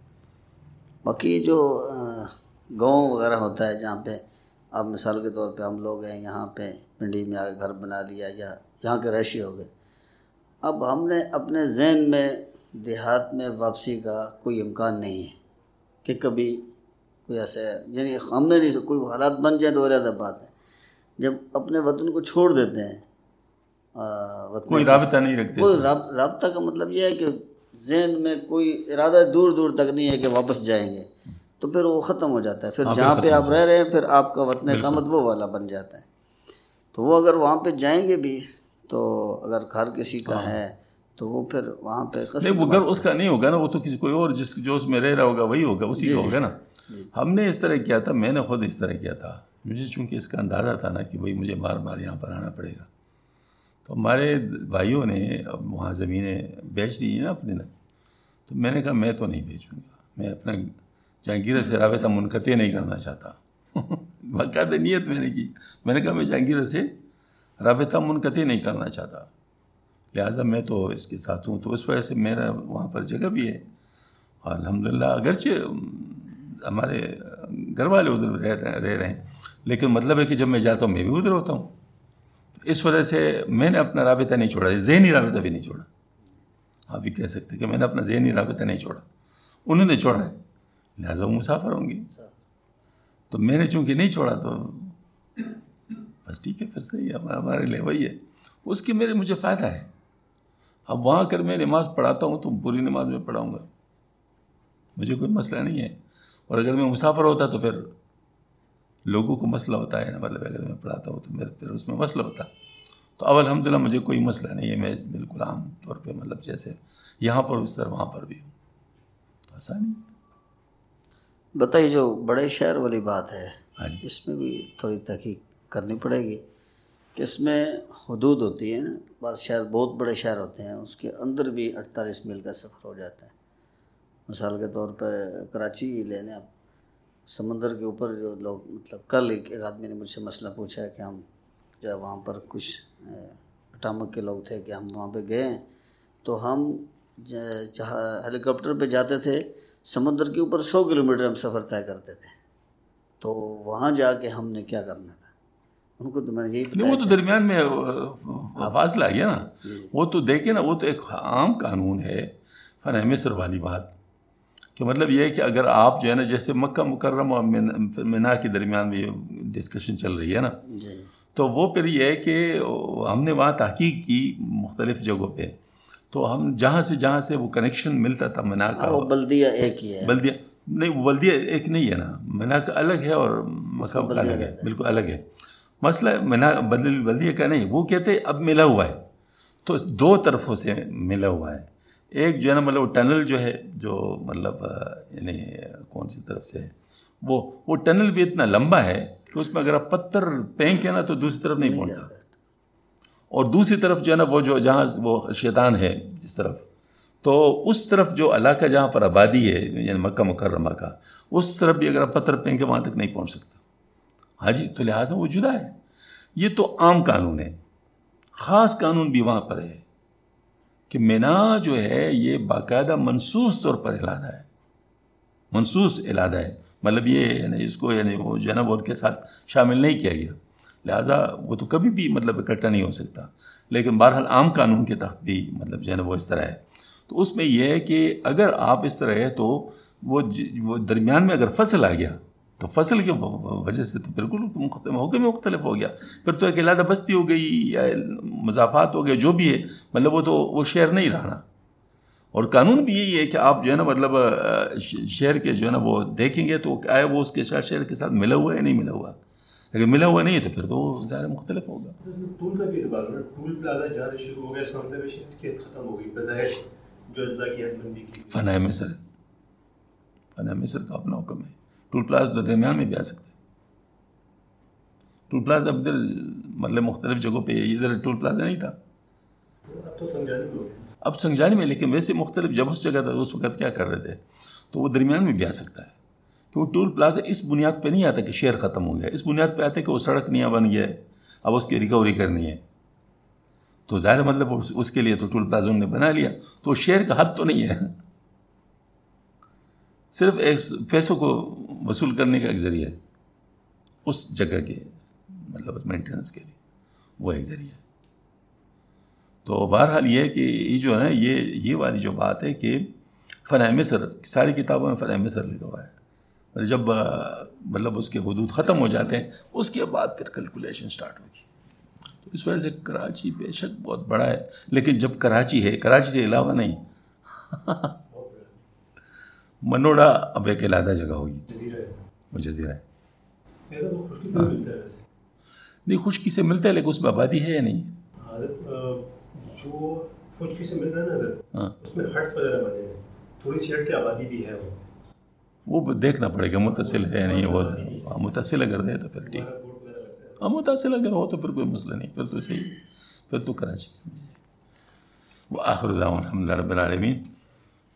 باقی جو گاؤں وغیرہ ہوتا ہے جہاں پہ اب مثال کے طور پہ ہم لوگ ہیں یہاں پہ پنڈی میں آ کے گھر بنا لیا یا یہاں کے رہائشی ہو گئے, اب ہم نے اپنے ذہن میں دیہات میں واپسی کا کوئی امکان نہیں ہے کہ کبھی کوئی ایسا یعنی ہم نے نہیں کوئی حالات بن جائے تو زیادہ بات ہے. جب اپنے وطن کو چھوڑ دیتے ہیں وطن کوئی رابطہ نہیں رکھتے, کوئی رابطہ کا مطلب یہ ہے کہ ذہن میں کوئی ارادہ دور دور تک نہیں ہے کہ واپس جائیں گے, تو پھر وہ ختم ہو جاتا ہے. پھر جہاں پہ آپ رہ رہے ہیں پھر آپ کا وطن اقامت وہ والا بن جاتا ہے. تو وہ اگر وہاں پہ جائیں گے بھی تو اگر گھر کسی کا ہے تو وہ پھر وہاں پہ نہیں, وہ گھر اس کا نہیں ہوگا نا, وہ تو کسی کوئی اور جس جو اس میں رہ رہا ہوگا وہی ہوگا, اسی کا ہوگا نا. ہم نے اس طرح کیا تھا, میں نے خود اس طرح کیا تھا. مجھے چونکہ اس کا اندازہ تھا نا کہ بھائی مجھے بار بار یہاں پر آنا پڑے گا, تو ہمارے بھائیوں نے اب وہاں زمینیں بیچ دی ہیں نا اپنے نا, تو میں نے کہا میں تو نہیں بیچوں گا, میں اپنا جہانگیر سے رابطہ منقطع نہیں کرنا چاہتا. باقاعدہ نیت میں نے کی, میں نے کہا میں جہانگیر سے رابطہ منقطع نہیں کرنا چاہتا, لہٰذا میں تو اس کے ساتھ ہوں. تو اس وجہ سے میرا وہاں پر جگہ بھی ہے, اور الحمدللہ اگرچہ ہمارے گھر والے ادھر رہ رہ رہے ہیں, لیکن مطلب ہے کہ جب میں جاتا ہوں میں بھی ادھر ہوتا ہوں. اس وجہ سے میں نے اپنا رابطہ نہیں چھوڑا, ذہنی رابطہ بھی نہیں چھوڑا. آپ بھی کہہ سکتے کہ میں نے اپنا ذہنی رابطہ نہیں چھوڑا, انہوں نے چھوڑا ہے, لہٰذا وہ مسافر ہوں گے. تو میں نے چونکہ نہیں چھوڑا تو بس ٹھیک ہے, پھر صحیح ہے, ہمارے لیے وہی ہے. اس کی میرے مجھے فائدہ ہے. اب وہاں کر میں نماز پڑھاتا ہوں تو پوری نماز میں پڑھاؤں گا, مجھے کوئی مسئلہ نہیں ہے. اور اگر میں مسافر ہوتا تو پھر لوگوں کو مسئلہ ہوتا ہے نا, مطلب اگر میں پڑھاتا ہوں تو میرے پھر اس میں مسئلہ ہوتا. تو اب الحمدللہ مجھے کوئی مسئلہ نہیں ہے, میں بالکل عام طور پہ مطلب جیسے یہاں پر اس طرح وہاں پر بھی ہوں, تو آسانی. بتائیے جو بڑے شہر والی بات ہے, ہاں جی, اس میں بھی تھوڑی تحقیق کرنی پڑے گی کہ اس میں حدود ہوتی ہیں. بعض شہر بہت بڑے شہر ہوتے ہیں, اس کے اندر بھی اڑتالیس میل کا سفر ہو جاتا ہے. مثال کے طور پہ کراچی لے لیں آپ, سمندر کے اوپر جو لوگ مطلب کل ایک ایک آدمی نے مجھ سے مسئلہ پوچھا ہے کہ ہم جب وہاں پر کچھ اٹامک کے لوگ تھے کہ ہم وہاں پہ گئے ہیں تو ہم جہاں ہیلی کاپٹر پہ جاتے تھے سمندر کے اوپر سو کلو میٹر ہم سفر طے کرتے تھے, تو وہاں جا کے ہم نے کیا کرنا تھا. ان کو تو میں نے یہی نہیں, وہ تو درمیان میں فاصلہ گیا نا, وہ تو دیکھیں نا, وہ تو ایک عام قانون ہے فن مصر والی بات, کہ مطلب یہ ہے کہ اگر آپ جو ہے نا جیسے مکہ مکرمہ اور مینا کے درمیان میں ڈسکشن چل رہی ہے نا, تو وہ پھر یہ ہے کہ ہم نے وہاں تحقیق کی مختلف جگہوں پہ، تو ہم جہاں سے جہاں سے وہ کنیکشن ملتا تھا منا کا، وہ بلدیہ ایک ہی ہے، بلدیہ نہیں، وہ بلدیہ ایک نہیں ہے نا، منا کا الگ ہے اور مکہ کا الگ ہے، بالکل الگ ہے. مسئلہ منا بدل بلدیہ کا نہیں، وہ کہتے ہیں اب ملا ہوا ہے، تو دو طرفوں سے ملا ہوا ہے. ایک جو ہے نا مطلب ٹنل جو ہے جو مطلب یعنی کون سی طرف سے ہے، وہ وہ ٹنل بھی اتنا لمبا ہے کہ اس میں اگر آپ پتھر پھینکیں نا تو دوسری طرف نہیں پہنچتا. اور دوسری طرف جو ہے نا وہ جو جہاں وہ شیطان ہے جس طرف، تو اس طرف جو علاقہ جہاں پر آبادی ہے یعنی مکہ مکرمہ کا، اس طرف بھی اگر آپ پتھر پھینکیں وہاں تک نہیں پہنچ سکتا. ہاں جی، تو لہٰذا وہ جدا ہے. یہ تو عام قانون ہے. خاص قانون بھی وہاں پر ہے کہ مینا جو ہے یہ باقاعدہ منصوص طور پر علادہ ہے، منصوص علادہ ہے. مطلب یہ یعنی اس کو یعنی وہ جو ہے نا وہ کے ساتھ شامل نہیں کیا گیا، لہٰذا وہ تو کبھی بھی مطلب اکٹھا نہیں ہو سکتا. لیکن بہرحال عام قانون کے تحت بھی مطلب جو ہے نا وہ اس طرح ہے. تو اس میں یہ ہے کہ اگر آپ اس طرح ہے تو وہ وہ درمیان میں اگر فصل آ گیا تو فصل کی وجہ سے تو بالکل حکم مختلف ہو گیا، پھر تو ایک علیحدہ بستی ہو گئی یا مضافات ہو گئے جو بھی ہے، مطلب وہ تو وہ شہر نہیں رہا. اور قانون بھی یہی ہے کہ آپ جو ہے نا مطلب شہر کے جو ہے نا وہ دیکھیں گے تو آئے وہ اس کے ساتھ شہر کے ساتھ ملا ہوا ہے یا نہیں ملا ہوا. اگر ملا ہوا نہیں ہے تو پھر تو ظاہر مختلف ہوگا. ٹول کا بھی اعتبار ہے، ٹول پلازا جہاں سے شروع ہو گیا اس کا مطلب شہر کی ختم ہو گئی بظاہر جو اضلاع کی حد بندی کی. فنا مصر، فنا مصر کا اپنا حکم ہے. ٹول پلازا تو درمیان میں بھی آ سکتا ہے. ٹول پلازا اب ادھر مطلب مختلف جگہوں پہ، ادھر ٹول پلازا نہیں تھا، اب تو سنجانی میں ہو گیا، اب سنجانی میں. لیکن ویسے مختلف جب اس جگہ تھا اس وقت کیا کر رہے تھے تو وہ درمیان میں بھی آ سکتا ہے. کہ وہ ٹول پلازا اس بنیاد پہ نہیں آتا کہ شہر ختم ہو گیا، اس بنیاد پہ آتا ہے کہ وہ سڑک نیا بن گیا ہے، اب اس کی ریکوری کرنی ہے. تو ظاہر مطلب اس کے لیے تو ٹول پلازا انہوں نے بنا لیا، تو شہر کا حد تو نہیں ہے، صرف ایک پیسوں کو وصول کرنے کا ایک ذریعہ ہے اس جگہ کے مطلب مینٹیننس کے لیے، وہ ایک ذریعہ ہے. تو بہرحال یہ ہے کہ یہ جو ہے نا یہ یہ والی جو بات ہے کہ فنا مصر ساری کتابوں میں فنا مصر لکھا ہوا ہے. اور جب مطلب اس کے حدود ختم ہو جاتے ہیں اس کے بعد پھر کیلکولیشن سٹارٹ ہوگی. تو اس وجہ سے کراچی بے شک بہت بڑا ہے، لیکن جب کراچی ہے کراچی سے علاوہ نہیں. منوڑا اب ایک علیحدہ جگہ ہوگی، وہ جزیرہ ہے. نہیں خشکی سے ملتا ہے لیکن اس میں آبادی ہے یا نہیں؟ جو خشکی سے مل رہا ہے نا حضرت، اس میں ہٹس وغیرہ بنے ہیں، تھوڑی سی ہٹ کی آبادی بھی ہے. وہ وہ دیکھنا پڑے گا متصل ہے یا نہیں. وہ متصل اگر ہے تو پھر ٹھیک، ہاں متصل اگر ہو تو پھر کوئی مسئلہ نہیں، پھر تو صحیح، پھر تو کراچی سمجھے. وہ آخر دعوانا الحمد للہ رب العالمین.